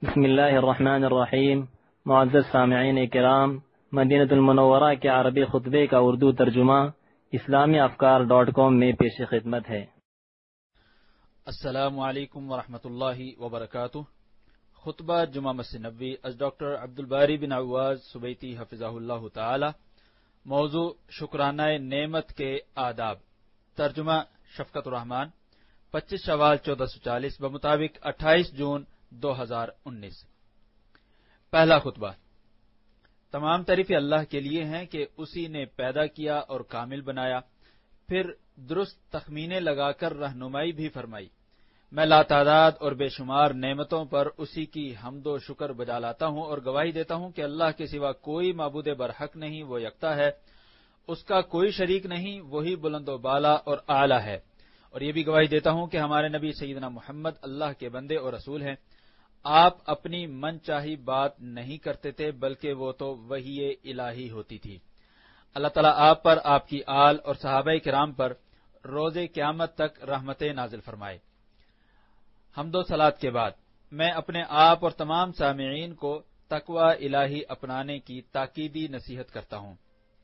بسم اللہ الرحمن الرحیم۔ معزز سامعین کرام، مدینہ المنورہ کے عربی خطبے کا اردو ترجمہ اسلامیافکار.com میں پیش خدمت ہے۔ السلام علیکم ورحمۃ اللہ وبرکاتہ۔ خطبہ جمعہ مسجد نبوی از ڈاکٹر عبدالباری بن عواز سبیتی حفظہ اللہ تعالی۔ موضوع شکرانہ نعمت کے آداب۔ ترجمہ شفقت الرحمان۔ 25 شوال 1440 بمطابق 28 جون 2019۔ پہلا خطبہ۔ تمام تعریفیں اللہ کے لیے ہیں کہ اسی نے پیدا کیا اور کامل بنایا، پھر درست تخمینے لگا کر رہنمائی بھی فرمائی۔ میں لاتعداد اور بے شمار نعمتوں پر اسی کی حمد و شکر بجا لاتا ہوں اور گواہی دیتا ہوں کہ اللہ کے سوا کوئی معبود برحق نہیں، وہ یکتا ہے، اس کا کوئی شریک نہیں، وہی بلند و بالا اور اعلیٰ ہے۔ اور یہ بھی گواہی دیتا ہوں کہ ہمارے نبی سیدنا محمد اللہ کے بندے اور رسول ہیں۔ آپ اپنی من چاہی بات نہیں کرتے تھے، بلکہ وہ تو وحی الہی ہوتی تھی۔ اللہ تعالیٰ آپ پر، آپ کی آل اور صحابہ کرام پر روز قیامت تک رحمتیں نازل فرمائے۔ حمد و صلات کے بعد میں اپنے آپ اور تمام سامعین کو تقوی الہی اپنانے کی تاکیدی نصیحت کرتا ہوں۔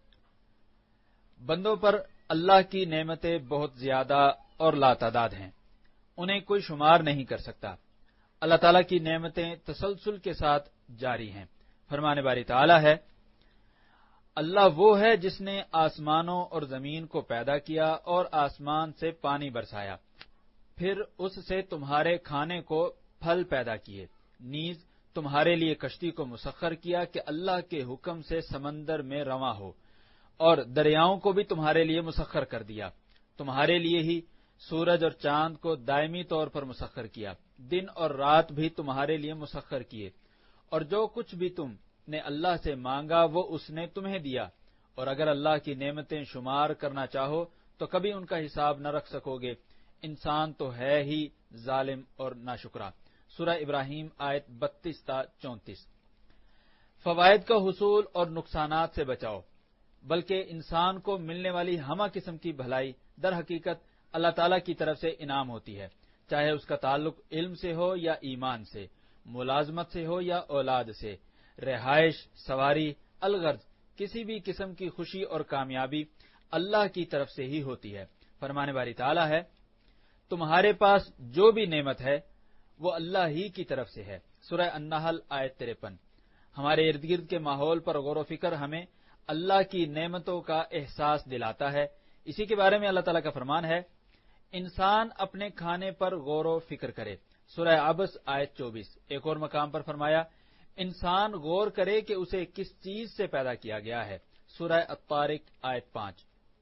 بندوں پر اللہ کی نعمتیں بہت زیادہ اور لاتعداد ہیں، انہیں کوئی شمار نہیں کر سکتا۔ اللہ تعالیٰ کی نعمتیں تسلسل کے ساتھ جاری ہیں۔ فرمان باری تعالیٰ ہے، اللہ وہ ہے جس نے آسمانوں اور زمین کو پیدا کیا اور آسمان سے پانی برسایا، پھر اس سے تمہارے کھانے کو پھل پیدا کیے، نیز تمہارے لیے کشتی کو مسخر کیا کہ اللہ کے حکم سے سمندر میں رواں ہو، اور دریاؤں کو بھی تمہارے لیے مسخر کر دیا۔ تمہارے لیے ہی سورج اور چاند کو دائمی طور پر مسخر کیا، دن اور رات بھی تمہارے لیے مسخر کیے، اور جو کچھ بھی تم نے اللہ سے مانگا وہ اس نے تمہیں دیا، اور اگر اللہ کی نعمتیں شمار کرنا چاہو تو کبھی ان کا حساب نہ رکھ سکو گے۔ انسان تو ہے ہی ظالم اور ناشکرا۔ سورہ ابراہیم آیت 32 تا 34۔ فوائد کا حصول اور نقصانات سے بچاؤ، بلکہ انسان کو ملنے والی ہمہ قسم کی بھلائی در حقیقت اللہ تعالیٰ کی طرف سے انعام ہوتی ہے، چاہے اس کا تعلق علم سے ہو یا ایمان سے، ملازمت سے ہو یا اولاد سے، رہائش، سواری، الغرض کسی بھی قسم کی خوشی اور کامیابی اللہ کی طرف سے ہی ہوتی ہے۔ فرمان باری تعالیٰ ہے، تمہارے پاس جو بھی نعمت ہے وہ اللہ ہی کی طرف سے ہے۔ سورہ النحل آیت 53۔ ہمارے ارد گرد کے ماحول پر غور و فکر ہمیں اللہ کی نعمتوں کا احساس دلاتا ہے۔ اسی کے بارے میں اللہ تعالیٰ کا فرمان ہے، انسان اپنے کھانے پر غور و فکر کرے۔ سورہ عبس آیت 24۔ ایک اور مقام پر فرمایا، انسان غور کرے کہ اسے کس چیز سے پیدا کیا گیا ہے۔ سورہ الطارق آیت 5۔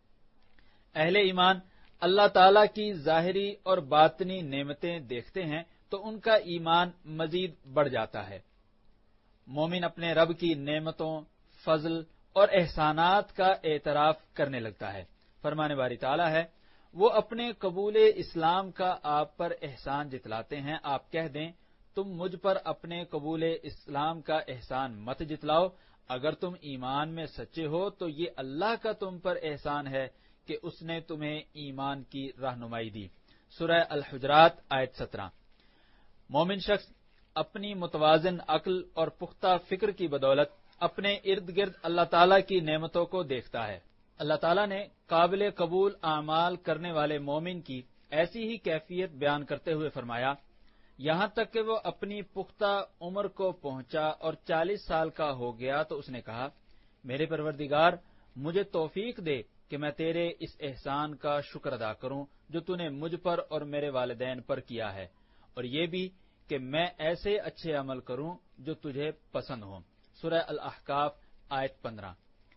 اہل ایمان اللہ تعالیٰ کی ظاہری اور باطنی نعمتیں دیکھتے ہیں تو ان کا ایمان مزید بڑھ جاتا ہے۔ مومن اپنے رب کی نعمتوں، فضل اور احسانات کا اعتراف کرنے لگتا ہے۔ فرمان باری تعالیٰ ہے، وہ اپنے قبول اسلام کا آپ پر احسان جتلاتے ہیں۔ آپ کہہ دیں، تم مجھ پر اپنے قبول اسلام کا احسان مت جتلاؤ، اگر تم ایمان میں سچے ہو تو یہ اللہ کا تم پر احسان ہے کہ اس نے تمہیں ایمان کی رہنمائی دی۔ سورہ الحجرات آیت 17۔ مومن شخص اپنی متوازن عقل اور پختہ فکر کی بدولت اپنے ارد گرد اللہ تعالیٰ کی نعمتوں کو دیکھتا ہے۔ اللہ تعالیٰ نے قابل قبول اعمال کرنے والے مومن کی ایسی ہی کیفیت بیان کرتے ہوئے فرمایا، یہاں تک کہ وہ اپنی پختہ عمر کو پہنچا اور 40 سال کا ہو گیا تو اس نے کہا، میرے پروردگار مجھے توفیق دے کہ میں تیرے اس احسان کا شکر ادا کروں جو تو نے مجھ پر اور میرے والدین پر کیا ہے، اور یہ بھی کہ میں ایسے اچھے عمل کروں جو تجھے پسند ہوں۔ سورہ الاحقاف آیت 15۔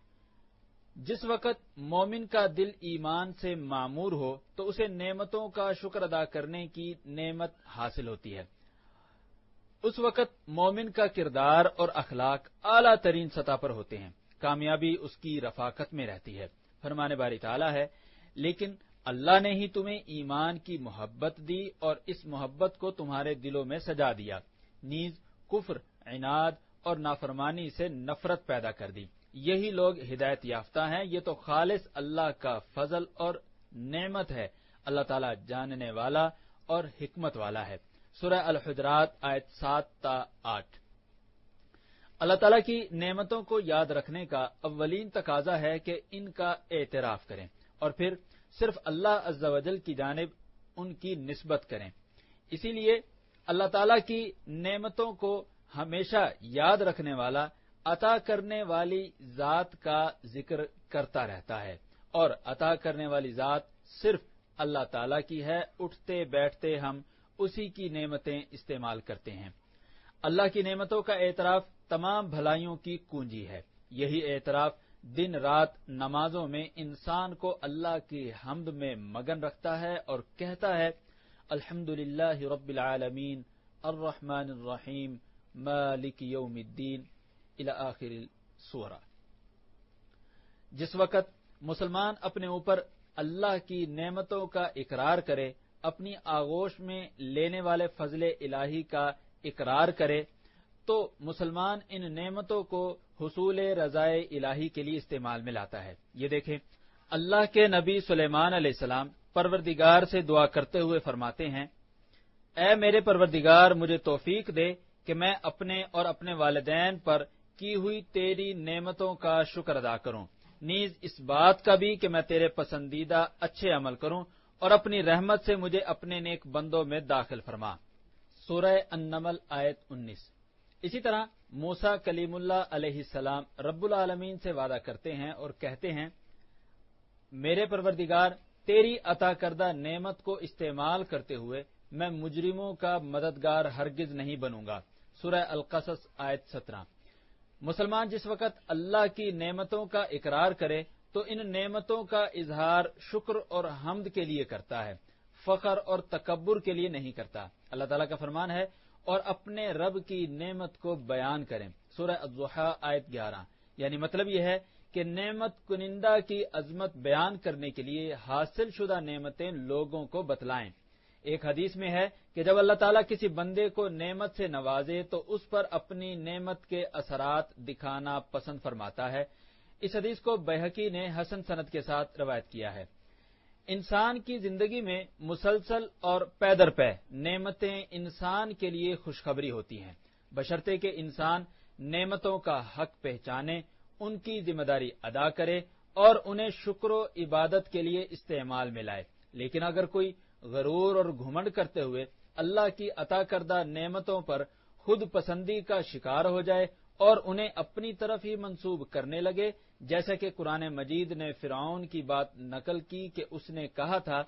جس وقت مومن کا دل ایمان سے معمور ہو تو اسے نعمتوں کا شکر ادا کرنے کی نعمت حاصل ہوتی ہے۔ اس وقت مومن کا کردار اور اخلاق اعلیٰ ترین سطح پر ہوتے ہیں، کامیابی اس کی رفاقت میں رہتی ہے۔ فرمان باری تعالیٰ ہے، لیکن اللہ نے ہی تمہیں ایمان کی محبت دی اور اس محبت کو تمہارے دلوں میں سجا دیا، نیز کفر، عناد اور نافرمانی سے نفرت پیدا کر دی۔ یہی لوگ ہدایت یافتہ ہیں، یہ تو خالص اللہ کا فضل اور نعمت ہے۔ اللہ تعالیٰ جاننے والا اور حکمت والا ہے۔ سورہ الحجرات آیت 7 تا 8۔ اللہ تعالیٰ کی نعمتوں کو یاد رکھنے کا اولین تقاضا ہے کہ ان کا اعتراف کریں اور پھر صرف اللہ عز و جل کی جانب ان کی نسبت کریں۔ اسی لیے اللہ تعالیٰ کی نعمتوں کو ہمیشہ یاد رکھنے والا عطا کرنے والی ذات کا ذکر کرتا رہتا ہے، اور عطا کرنے والی ذات صرف اللہ تعالیٰ کی ہے۔ اٹھتے بیٹھتے ہم اسی کی نعمتیں استعمال کرتے ہیں۔ اللہ کی نعمتوں کا اعتراف تمام بھلائیوں کی کنجی ہے۔ یہی اعتراف دن رات نمازوں میں انسان کو اللہ کی حمد میں مگن رکھتا ہے اور کہتا ہے الحمدللہ رب العالمین الرحمن الرحیم مالک یوم الدین الی آخر السورہ۔ جس وقت مسلمان اپنے اوپر اللہ کی نعمتوں کا اقرار کرے، اپنی آغوش میں لینے والے فضل الہی کا اقرار کرے، تو مسلمان ان نعمتوں کو حصول رضائے الہی کے لیے استعمال میں لاتا ہے۔ یہ دیکھیں، اللہ کے نبی سلیمان علیہ السلام پروردگار سے دعا کرتے ہوئے فرماتے ہیں، اے میرے پروردگار، مجھے توفیق دے کہ میں اپنے اور اپنے والدین پر کی ہوئی تیری نعمتوں کا شکر ادا کروں، نیز اس بات کا بھی کہ میں تیرے پسندیدہ اچھے عمل کروں، اور اپنی رحمت سے مجھے اپنے نیک بندوں میں داخل فرما۔ سورہ النمل آیت 19۔ اسی طرح موسیٰ کلیم اللہ علیہ السلام رب العالمین سے وعدہ کرتے ہیں اور کہتے ہیں، میرے پروردگار، تیری عطا کردہ نعمت کو استعمال کرتے ہوئے میں مجرموں کا مددگار ہرگز نہیں بنوں گا۔ سورہ القصص آیت 17۔ مسلمان جس وقت اللہ کی نعمتوں کا اقرار کرے تو ان نعمتوں کا اظہار شکر اور حمد کے لیے کرتا ہے، فخر اور تکبر کے لیے نہیں کرتا۔ اللہ تعالیٰ کا فرمان ہے، اور اپنے رب کی نعمت کو بیان کریں۔ سورہ الضحیٰ آیت 11۔ یعنی مطلب یہ ہے کہ نعمت کنندہ کی عظمت بیان کرنے کے لیے حاصل شدہ نعمتیں لوگوں کو بتلائیں۔ ایک حدیث میں ہے کہ جب اللہ تعالیٰ کسی بندے کو نعمت سے نوازے تو اس پر اپنی نعمت کے اثرات دکھانا پسند فرماتا ہے۔ اس حدیث کو بیہقی نے حسن سند کے ساتھ روایت کیا ہے۔ انسان کی زندگی میں مسلسل اور پے در پے نعمتیں انسان کے لیے خوشخبری ہوتی ہیں، بشرطے کہ انسان نعمتوں کا حق پہچانے، ان کی ذمہ داری ادا کرے اور انہیں شکر و عبادت کے لیے استعمال میں لائے۔ لیکن اگر کوئی غرور اور گھمنڈ کرتے ہوئے اللہ کی عطا کردہ نعمتوں پر خود پسندی کا شکار ہو جائے اور انہیں اپنی طرف ہی منسوب کرنے لگے، جیسا کہ قرآن مجید نے فرعون کی بات نقل کی کہ اس نے کہا تھا،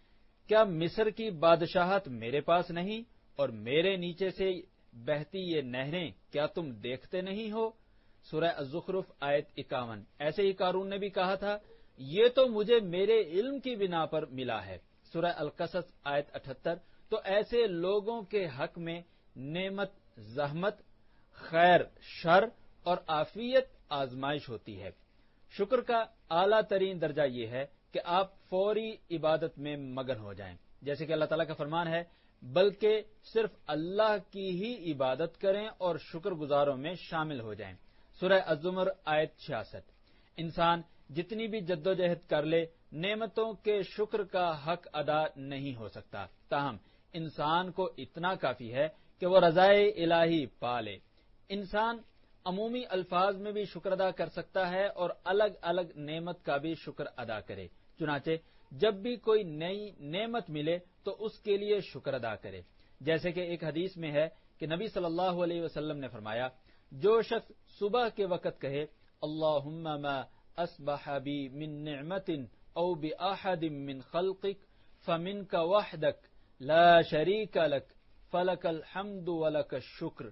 کیا مصر کی بادشاہت میرے پاس نہیں اور میرے نیچے سے بہتی یہ نہریں کیا تم دیکھتے نہیں ہو؟ سورہ الزخرف آیت 51۔ ایسے ہی قارون نے بھی کہا تھا، یہ تو مجھے میرے علم کی بنا پر ملا ہے۔ سورہ القصص آیت 78۔ تو ایسے لوگوں کے حق میں نعمت، زحمت، خیر، شر اور عافیت آزمائش ہوتی ہے۔ شکر کا اعلیٰ ترین درجہ یہ ہے کہ آپ فوری عبادت میں مگن ہو جائیں، جیسے کہ اللہ تعالیٰ کا فرمان ہے، بلکہ صرف اللہ کی ہی عبادت کریں اور شکر گزاروں میں شامل ہو جائیں۔ سورہ الزمر آیت 66۔ انسان جتنی بھی جدوجہد کر لے، نعمتوں کے شکر کا حق ادا نہیں ہو سکتا، تاہم انسان کو اتنا کافی ہے کہ وہ رضائے الہی پالے۔ انسان عمومی الفاظ میں بھی شکر ادا کر سکتا ہے اور الگ الگ نعمت کا بھی شکر ادا کرے۔ چنانچہ جب بھی کوئی نئی نعمت ملے تو اس کے لیے شکر ادا کرے، جیسے کہ ایک حدیث میں ہے کہ نبی صلی اللہ علیہ وسلم نے فرمایا، جو شخص صبح کے وقت کہے اللہم ما اصبح بی من نعمت او باحد من خلقک فمنک وحدک لا شریک لک فلک الحمد ولک الشکر،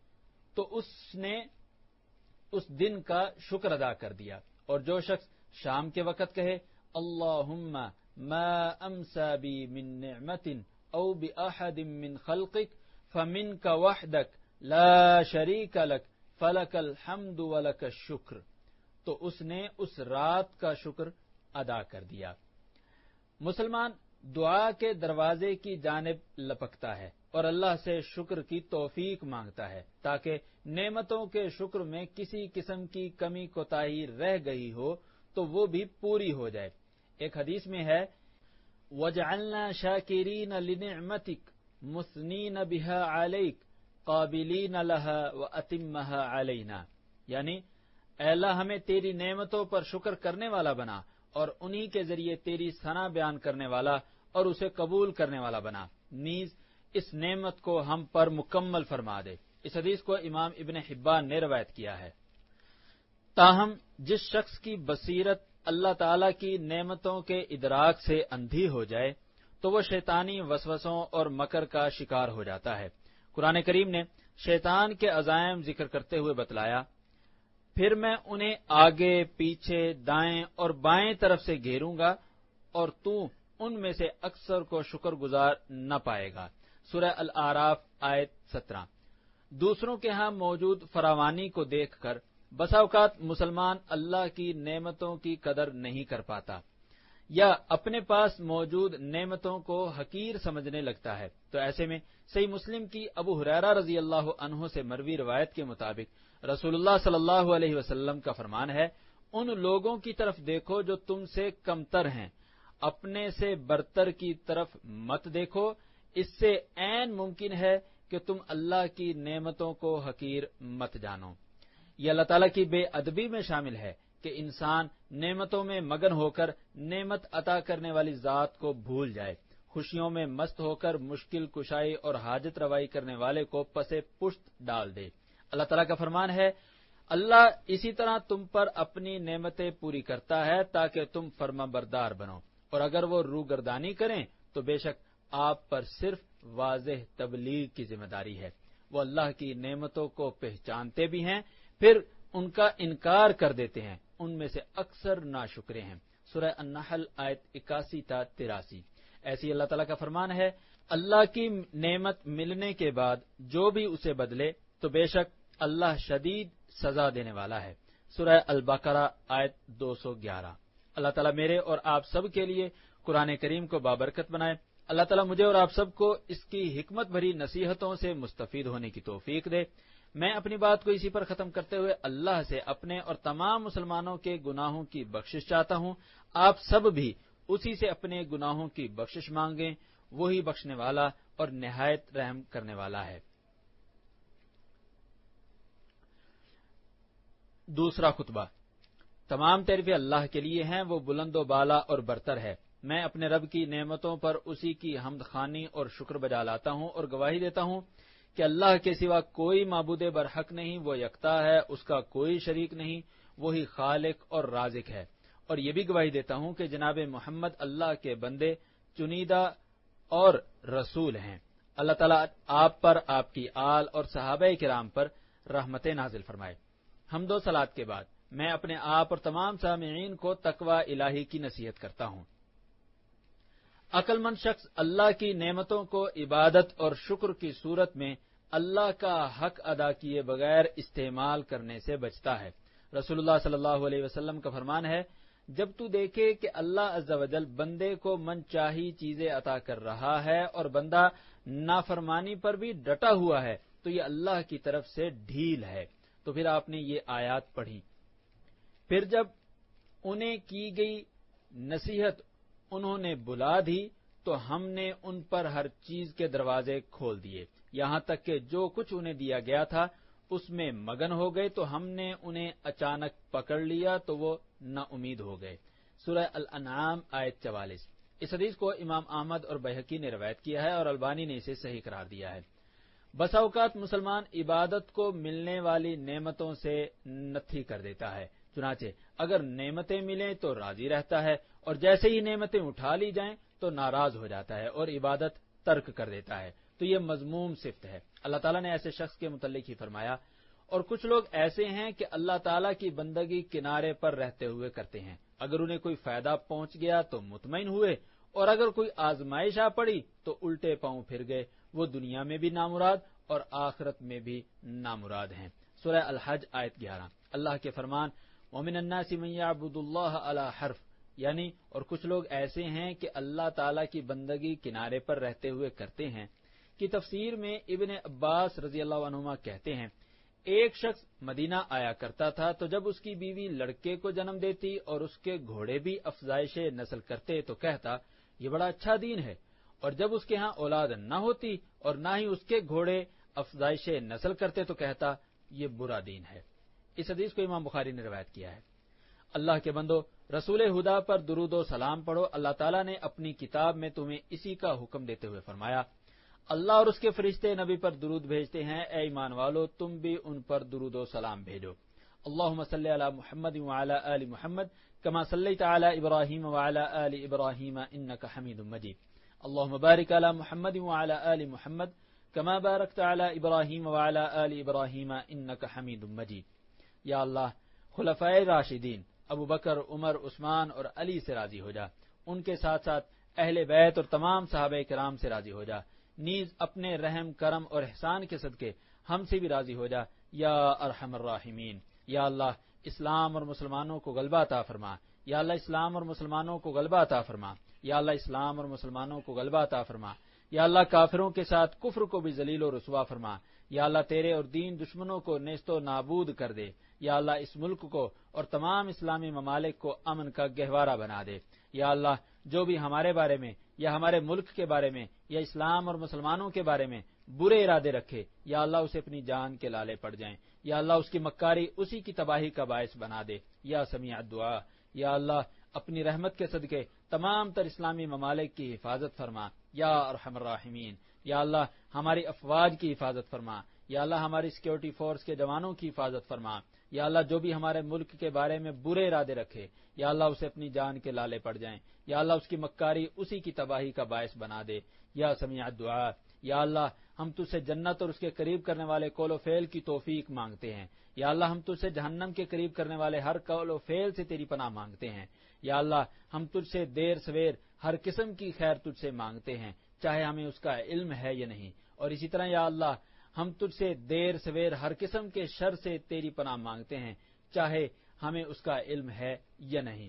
تو اس نے اس دن کا شکر ادا کر دیا۔ اور جو شخص شام کے وقت کہے اللہم ما امسا بی من نعمت او باحد من خلقک فمنک وحدک لا شریک لک فلک الحمد ولک الشکر، تو اس نے اس رات کا شکر ادا کر دیا۔ مسلمان دعا کے دروازے کی جانب لپکتا ہے اور اللہ سے شکر کی توفیق مانگتا ہے تاکہ نعمتوں کے شکر میں کسی قسم کی کمی کوتاہی رہ گئی ہو تو وہ بھی پوری ہو جائے۔ ایک حدیث میں ہے، وَجْعَلْنَا شَاكِرِينَ لِنِعْمَتِكَ مثنین بہا علیک قابلین لہا واتمھا علینا، یعنی اے اللہ ہمیں تیری نعمتوں پر شکر کرنے والا بنا اور انہی کے ذریعے تیری ثنا بیان کرنے والا اور اسے قبول کرنے والا بنا، نیز اس نعمت کو ہم پر مکمل فرما دے۔ اس حدیث کو امام ابن حبان نے روایت کیا ہے۔ تاہم جس شخص کی بصیرت اللہ تعالی کی نعمتوں کے ادراک سے اندھی ہو جائے تو وہ شیطانی وسوسوں اور مکر کا شکار ہو جاتا ہے۔ قرآن کریم نے شیطان کے عزائم ذکر کرتے ہوئے بتلایا، پھر میں انہیں آگے، پیچھے، دائیں اور بائیں طرف سے گھیروں گا اور تو ان میں سے اکثر کو شکر گزار نہ پائے گا۔ سورہ الاعراف آیت 17۔ دوسروں کے ہاں موجود فراوانی کو دیکھ کر بسا اوقات مسلمان اللہ کی نعمتوں کی قدر نہیں کر پاتا یا اپنے پاس موجود نعمتوں کو حقیر سمجھنے لگتا ہے، تو ایسے میں صحیح مسلم کی ابو ہریرہ رضی اللہ عنہ سے مروی روایت کے مطابق رسول اللہ صلی اللہ علیہ وسلم کا فرمان ہے، ان لوگوں کی طرف دیکھو جو تم سے کمتر ہیں، اپنے سے برتر کی طرف مت دیکھو، اس سے عین ممکن ہے کہ تم اللہ کی نعمتوں کو حقیر مت جانو۔ یہ اللہ تعالیٰ کی بے ادبی میں شامل ہے کہ انسان نعمتوں میں مگن ہو کر نعمت عطا کرنے والی ذات کو بھول جائے، خوشیوں میں مست ہو کر مشکل کشائی اور حاجت روائی کرنے والے کو پسے پشت ڈال دے۔ اللہ تعالیٰ کا فرمان ہے، اللہ اسی طرح تم پر اپنی نعمتیں پوری کرتا ہے تاکہ تم فرما بردار بنو، اور اگر وہ روگردانی کریں تو بے شک آپ پر صرف واضح تبلیغ کی ذمہ داری ہے۔ وہ اللہ کی نعمتوں کو پہچانتے بھی ہیں، پھر ان کا انکار کر دیتے ہیں، ان میں سے اکثر ناشکرے ہیں۔ سورہ النحل آیت 81 تا 83۔ ایسی اللہ تعالیٰ کا فرمان ہے، اللہ کی نعمت ملنے کے بعد جو بھی اسے بدلے تو بے شک اللہ شدید سزا دینے والا ہے۔ سورہ البقرہ آیت 211۔ اللہ تعالیٰ میرے اور آپ سب کے لیے قرآن کریم کو بابرکت بنائے۔ اللہ تعالیٰ مجھے اور آپ سب کو اس کی حکمت بھری نصیحتوں سے مستفید ہونے کی توفیق دے۔ میں اپنی بات کو اسی پر ختم کرتے ہوئے اللہ سے اپنے اور تمام مسلمانوں کے گناہوں کی بخشش چاہتا ہوں۔ آپ سب بھی اسی سے اپنے گناہوں کی بخشش مانگیں، وہی بخشنے والا اور نہایت رحم کرنے والا ہے۔ دوسرا خطبہ۔ تمام تعریفیں اللہ کے لیے ہیں، وہ بلند و بالا اور برتر ہے۔ میں اپنے رب کی نعمتوں پر اسی کی حمد خوانی اور شکر بجا لاتا ہوں اور گواہی دیتا ہوں کہ اللہ کے سوا کوئی معبود برحق نہیں، وہ یکتا ہے، اس کا کوئی شریک نہیں، وہی خالق اور رازق ہے۔ اور یہ بھی گواہی دیتا ہوں کہ جناب محمد اللہ کے بندے چنیدہ اور رسول ہیں۔ اللہ تعالیٰ آپ پر، آپ کی آل اور صحابہ کرام پر رحمت نازل فرمائے۔ حمد و صلات کے بعد میں اپنے آپ اور تمام سامعین کو تقوی الہی کی نصیحت کرتا ہوں۔ عقل مند شخص اللہ کی نعمتوں کو عبادت اور شکر کی صورت میں اللہ کا حق ادا کیے بغیر استعمال کرنے سے بچتا ہے۔ رسول اللہ صلی اللہ علیہ وسلم کا فرمان ہے، جب تو دیکھے کہ اللہ عز و جل بندے کو من چاہی چیزیں عطا کر رہا ہے اور بندہ نافرمانی پر بھی ڈٹا ہوا ہے تو یہ اللہ کی طرف سے ڈھیل ہے۔ تو پھر آپ نے یہ آیات پڑھی۔ پھر جب انہیں کی گئی نصیحت انہوں نے بلا دی تو ہم نے ان پر ہر چیز کے دروازے کھول دیے، یہاں تک کہ جو کچھ انہیں دیا گیا تھا اس میں مگن ہو گئے تو ہم نے انہیں اچانک پکڑ لیا تو وہ نا امید ہو گئے۔ سورہ الانعام آیت 44۔ اس حدیث کو امام احمد اور بہقی نے روایت کیا ہے اور البانی نے اسے صحیح قرار دیا ہے۔ بسا اوقات مسلمان عبادت کو ملنے والی نعمتوں سے نتھی کر دیتا ہے، چنانچہ اگر نعمتیں ملیں تو راضی رہتا ہے اور جیسے ہی نعمتیں اٹھا لی جائیں تو ناراض ہو جاتا ہے اور عبادت ترک کر دیتا ہے، تو یہ مذموم صفت ہے۔ اللہ تعالیٰ نے ایسے شخص کے متعلق ہی فرمایا، اور کچھ لوگ ایسے ہیں کہ اللہ تعالیٰ کی بندگی کنارے پر رہتے ہوئے کرتے ہیں، اگر انہیں کوئی فائدہ پہنچ گیا تو مطمئن ہوئے اور اگر کوئی آزمائش آ پڑی تو الٹے پاؤں پھر گئے، وہ دنیا میں بھی نامراد اور آخرت میں بھی نامراد ہیں۔ سورہ الحج آیت 11۔ اللہ کے فرمان وَمِنَ النَّاسِ مَن يَعْبُدُ اللَّهَ عَلَى حَرْفٍ، یعنی اور کچھ لوگ ایسے ہیں کہ اللہ تعالیٰ کی بندگی کنارے پر رہتے ہوئے کرتے ہیں کی تفسیر میں ابن عباس رضی اللہ عنہما کہتے ہیں، ایک شخص مدینہ آیا کرتا تھا تو جب اس کی بیوی لڑکے کو جنم دیتی اور اس کے گھوڑے بھی افزائش نسل کرتے تو کہتا یہ بڑا اچھا دین ہے، اور جب اس کے ہاں اولاد نہ ہوتی اور نہ ہی اس کے گھوڑے افزائش نسل کرتے تو کہتا یہ برا دین ہے۔ اس حدیث کو امام بخاری نے روایت کیا ہے۔ اللہ کے بندو، رسول خدا پر درود و سلام پڑھو۔ اللہ تعالیٰ نے اپنی کتاب میں تمہیں اسی کا حکم دیتے ہوئے فرمایا، اللہ اور اس کے فرشتے نبی پر درود بھیجتے ہیں، اے ایمان والو تم بھی ان پر درود و سلام بھیجو۔ اللہم صلی علی محمد وعلی آل محمد کما صلیت علی ابراہیم وعلی آل ابراہیم انک حمید مجید۔ اللہم بارک علی محمد وعلی آل محمد کما بارکت علی ابراہیم وعلی آل ابراہیم انک حمید مجید۔ یا اللہ خلفائے راشدین ابو بکر، عمر، عثمان اور علی سے راضی ہو جا، ان کے ساتھ ساتھ اہل بیت اور تمام صحابہ کرام سے راضی ہو جا، نیز اپنے رحم کرم اور احسان کے صدقے ہم سے بھی راضی ہو جا یا ارحم الراحمین۔ یا اللہ اسلام اور مسلمانوں کو غلبہ عطا فرما، یا اللہ اسلام اور مسلمانوں کو غلبہ عطا فرما، یا اللہ اسلام اور مسلمانوں کو غلبہ عطا فرما، یا اللہ کافروں کے ساتھ کفر کو بھی ذلیل و رسوا فرما، یا اللہ تیرے اور دین دشمنوں کو نیست و نابود کر دے، یا اللہ اس ملک کو اور تمام اسلامی ممالک کو امن کا گہوارہ بنا دے۔ یا اللہ جو بھی ہمارے بارے میں یا ہمارے ملک کے بارے میں یا اسلام اور مسلمانوں کے بارے میں برے ارادے رکھے، یا اللہ اسے اپنی جان کے لالے پڑ جائیں، یا اللہ اس کی مکاری اسی کی تباہی کا باعث بنا دے یا سمیع الدعا۔ یا اللہ اپنی رحمت کے صدقے تمام تر اسلامی ممالک کی حفاظت فرما یا ارحم الراحمین۔ یا اللہ ہماری افواج کی حفاظت فرما، یا اللہ ہماری سیکورٹی فورس کے جوانوں کی حفاظت فرما، یا اللہ جو بھی ہمارے ملک کے بارے میں برے ارادے رکھے، یا اللہ اسے اپنی جان کے لالے پڑ جائیں، یا اللہ اس کی مکاری اسی کی تباہی کا باعث بنا دے یا سمیع الدعا۔ یا اللہ ہم تجھ سے جنت اور اس کے قریب کرنے والے قول و فعل کی توفیق مانگتے ہیں، یا اللہ ہم تجھ سے جہنم کے قریب کرنے والے ہر قول و فعل سے تیری پناہ مانگتے ہیں۔ یا اللہ ہم تجھ سے دیر سویر ہر قسم کی خیر تجھ سے مانگتے ہیں، چاہے ہمیں اس کا علم ہے یا نہیں، اور اسی طرح یا اللہ ہم تجھ سے دیر سویر ہر قسم کے شر سے تیری پناہ مانگتے ہیں، چاہے ہمیں اس کا علم ہے یا نہیں۔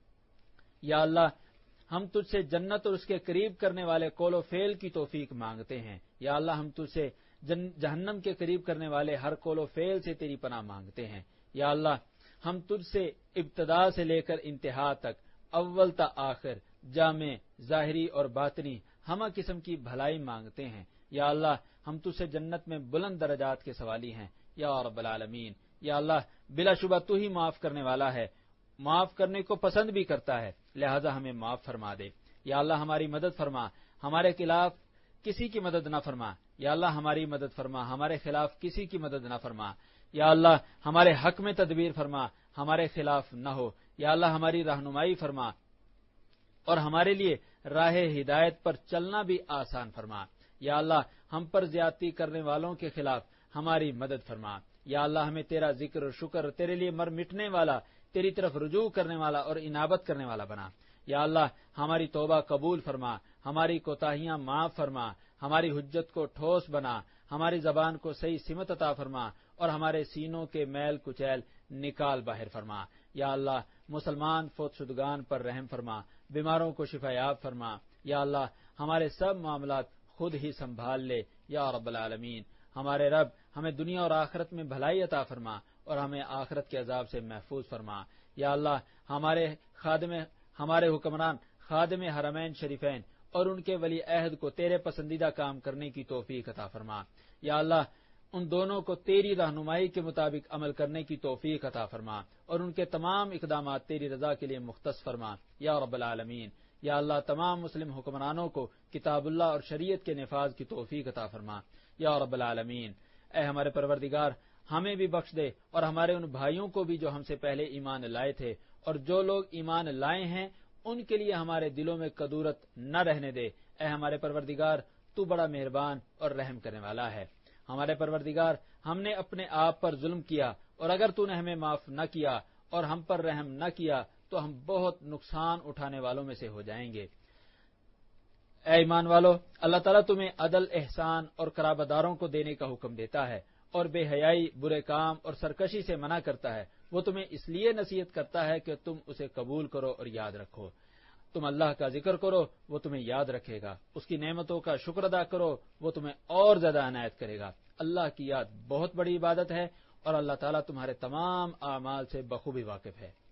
یا اللہ ہم تجھ سے جنت اور اس کے قریب کرنے والے قول و فعل کی توفیق مانگتے ہیں، یا اللہ ہم تجھ سے جہنم کے قریب کرنے والے ہر قول و فعل سے تیری پناہ مانگتے ہیں۔ یا اللہ ہم تجھ سے ابتدا سے لے کر انتہا تک، اول تا آخر، جامع، ظاہری اور باطنی ہمہ قسم کی بھلائی مانگتے ہیں۔ یا اللہ ہم تجھ سے جنت میں بلند درجات کے سوالی ہیں یا رب العالمین۔ یا اللہ بلا شبہ تو ہی معاف کرنے والا ہے، معاف کرنے کو پسند بھی کرتا ہے، لہذا ہمیں معاف فرما دے۔ یا اللہ ہماری مدد فرما، ہمارے خلاف کسی کی مدد نہ فرما، یا اللہ ہماری مدد فرما، ہمارے خلاف کسی کی مدد نہ فرما۔ یا اللہ ہمارے حق میں تدبیر فرما، ہمارے خلاف نہ ہو۔ یا اللہ ہماری رہنمائی فرما اور ہمارے لیے راہ ہدایت پر چلنا بھی آسان فرما۔ یا اللہ ہم پر زیادتی کرنے والوں کے خلاف ہماری مدد فرما۔ یا اللہ ہمیں تیرا ذکر اور شکر، تیرے لیے مر مٹنے والا، تیری طرف رجوع کرنے والا اور انابت کرنے والا بنا۔ یا اللہ ہماری توبہ قبول فرما، ہماری کوتاہیاں معاف فرما، ہماری حجت کو ٹھوس بنا، ہماری زبان کو صحیح سمت عطا فرما اور ہمارے سینوں کے میل کچیل نکال باہر فرما۔ یا اللہ مسلمان فوت شدگان پر رحم فرما، بیماروں کو شفا یاب فرما۔ یا اللہ ہمارے سب معاملات خود ہی سنبھال لے یا رب العالمین۔ ہمارے رب ہمیں دنیا اور آخرت میں بھلائی عطا فرما اور ہمیں آخرت کے عذاب سے محفوظ فرما۔ یا اللہ ہمارے حکمران خادم حرمین شریفین اور ان کے ولی عہد کو تیرے پسندیدہ کام کرنے کی توفیق عطا فرما۔ یا اللہ ان دونوں کو تیری رہنمائی کے مطابق عمل کرنے کی توفیق عطا فرما اور ان کے تمام اقدامات تیری رضا کے لیے مختص فرما یا رب العالمین۔ یا اللہ تمام مسلم حکمرانوں کو کتاب اللہ اور شریعت کے نفاذ کی توفیق عطا فرما یا رب العالمین۔ اے ہمارے پروردگار ہمیں بھی بخش دے اور ہمارے ان بھائیوں کو بھی جو ہم سے پہلے ایمان لائے تھے، اور جو لوگ ایمان لائے ہیں ان کے لیے ہمارے دلوں میں کدورت نہ رہنے دے۔ اے ہمارے پروردگار تو بڑا مہربان اور رحم کرنے والا ہے۔ ہمارے پروردگار ہم نے اپنے آپ پر ظلم کیا، اور اگر تو نے ہمیں معاف نہ کیا اور ہم پر رحم نہ کیا تو ہم بہت نقصان اٹھانے والوں میں سے ہو جائیں گے۔ اے ایمان والو، اللہ تعالیٰ تمہیں عدل، احسان اور قرابت داروں کو دینے کا حکم دیتا ہے اور بے حیائی، برے کام اور سرکشی سے منع کرتا ہے۔ وہ تمہیں اس لیے نصیحت کرتا ہے کہ تم اسے قبول کرو اور یاد رکھو۔ تم اللہ کا ذکر کرو، وہ تمہیں یاد رکھے گا۔ اس کی نعمتوں کا شکر ادا کرو، وہ تمہیں اور زیادہ عنایت کرے گا۔ اللہ کی یاد بہت بڑی عبادت ہے اور اللہ تعالیٰ تمہارے تمام اعمال سے بخوبی واقف ہے۔